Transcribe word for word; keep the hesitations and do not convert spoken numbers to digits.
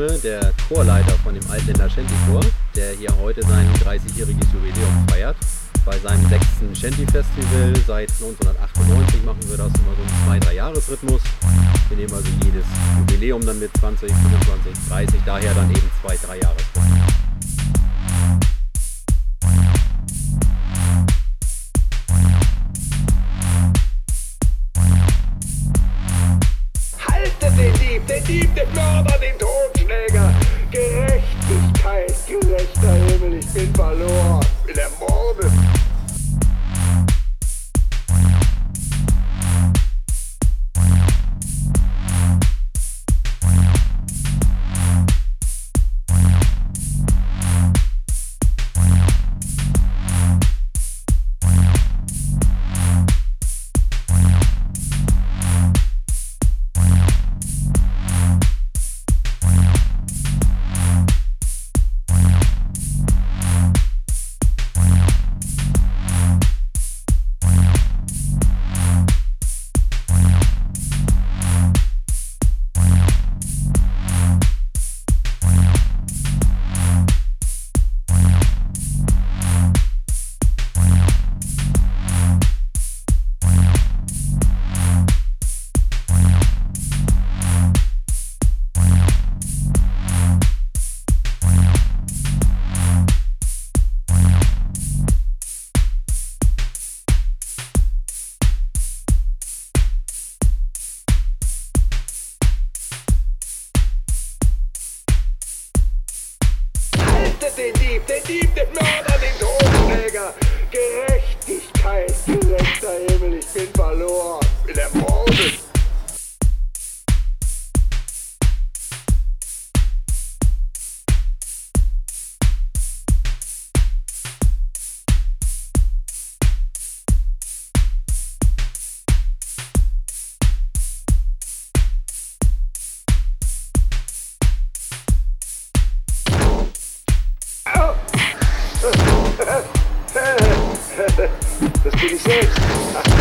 Stimme, der Chorleiter von dem Altländer Shanty-Chor, der hier heute sein dreißigjähriges Jubiläum feiert. Bei seinem sechsten Shanty-Festival seit neunzehnhundertachtundneunzig machen wir das immer so im zwei drei Jahres-Rhythmus. Wir nehmen also jedes Jubiläum dann mit zwanzig, fünfundzwanzig, dreißig, daher dann eben zwei drei Jahres-Rhythmus. Den Dieb, den Dieb, den Mörder, den Totschläger. Gerechtigkeit, gerechter Himmel, ich bin verloren, bin ermordet. Den Dieb, den Dieb, den Mörder, den Totschläger. Gerechtigkeit, gerechter Himmel, ich bin verloren, bin ermordet. Das bin ich selbst.